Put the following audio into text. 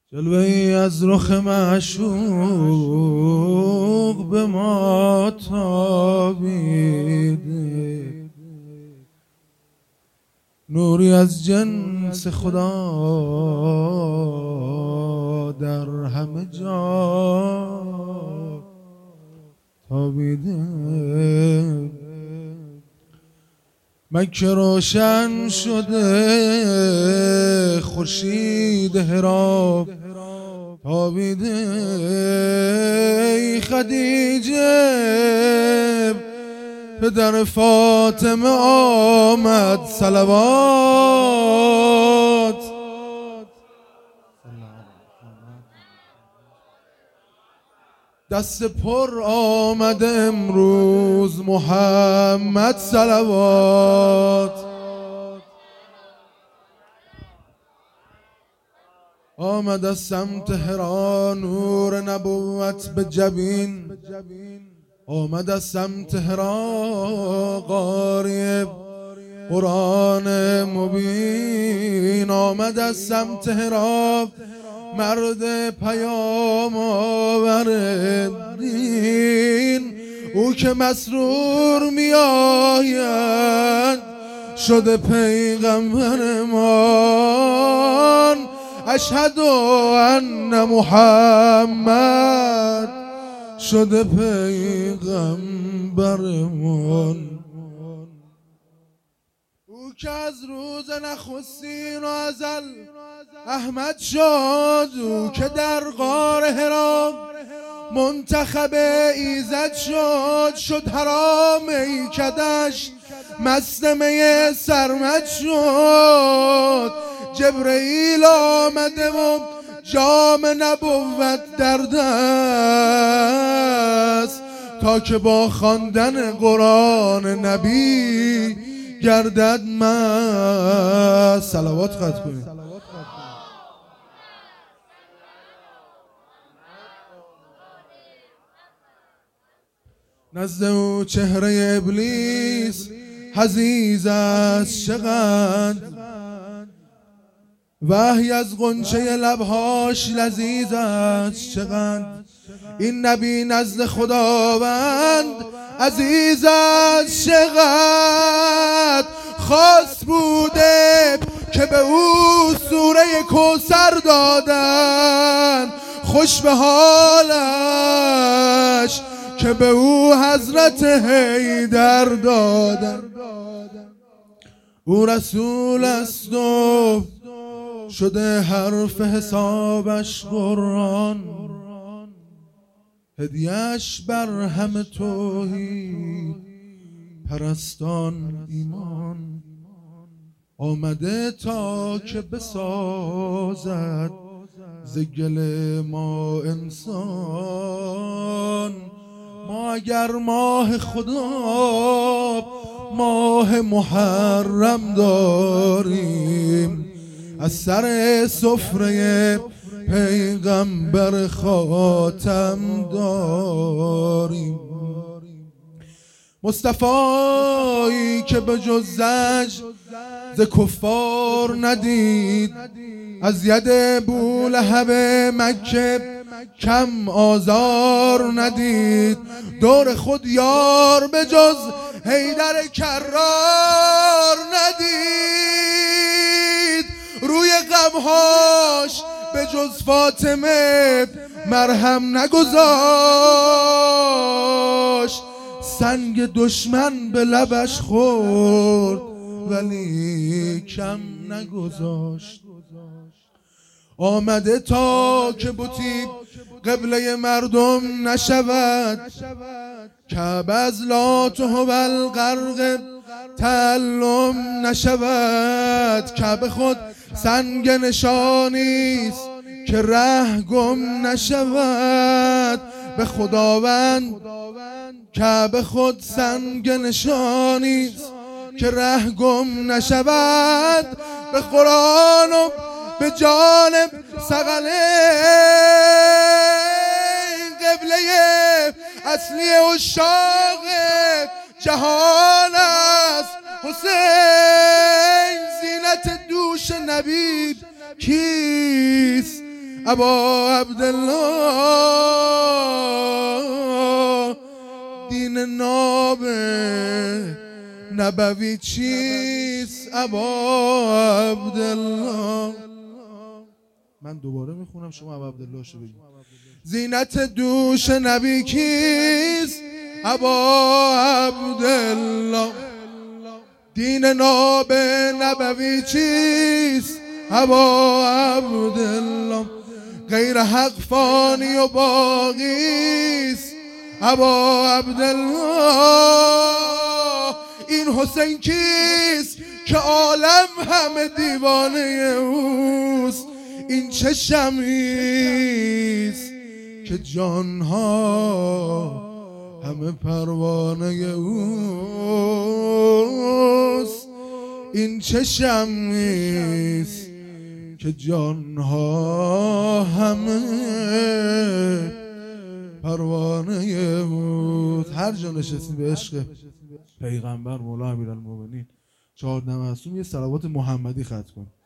جلوه‌ای از رخ معشوق به ما تابیده، نوری از جنس خدا در همه جا تابیده. مکه روشن شده، خورشید حرا تابیده. ای خدیجه پدر فاطمه آمد صلوات. دست پر آمده امروز محمد صلوات. آمد از سمت حرا نور نبوت به جبین، آمد از سمت حرا قاری قرآن مبین، آمد از سمت حرا مرد پیام آور دین. او که مسرور می آید شده پیغمبر مان. اشهد ان محمد شده پیغمبر مان. او که از روز نخستین و ازل احمد شد، او که در غار حرا منتخب ایزد شد حرام ایکدش مستمه سرمد شد. جبرئیل آمده و جام نبوت در دست، تا که با خواندن قرآن نبی گردد مست. صلوات قد کنید. نزد او چهره ابلیس حزیز است چقدر، وحی از غنچه لبهاش لذیذ است چقدر. این نبی نزد خداوند عزیز است چقدر. خاص بوده که به او سوره کوثر دادن، خوش به حالش که به او حضرت حیدر دادن. او رسول است و شده حرف حسابش قرآن، هدیه‌اش بر همه توحید پرستان ایمان. آمده تا که بسازد ز گل ما انسان. ما اگر ماه خدا ماه محرم داریم، از سر سفره پیغمبر خاتم داریم. مصطفی که به جز زج ز کفار ندید، از ید بولهب مکه کم آزار ندید. دور خود یار به جز حیدر کرار ندید، روی غمهاش به جز فاطمه مرهم نگذاشت. سنگ دشمن به لبش خورد ولی کم نگذاشت. آمده تا که بتی قبله مردم نشود، کعبه از لات و هبل غرق تعلم نشود. کعبه خود سنگ نشانیست که ره گم نشود به خداوند. کعبه خود سنگ نشانیست که ره گم نشود به قرآن و به جانب ثقلین. قبله اصلی عشاق جهان است حسین. زینت دوش نبی کیست ابا عبدالله دین ناب نبوی چیست ابا عبدالله. من دوباره میخونم شما ابا عبدالله شو بگید. زینت دوش نبی کیست ابا عبدالله دین ناب نبوی چیست ابا عبدالله غیر حق فانی و باقیست ابا عبدالله این حسین کیست که عالم همه دیوانه اوست این چه شمعیست که جانها همه پروانه اوست این چه شمعیست که جانها همه پروانه بود. هر جا نشستیم به عشق پیغمبر مولا امیرالمومنین 14 معصوم یه صلوات محمدی ختم کن.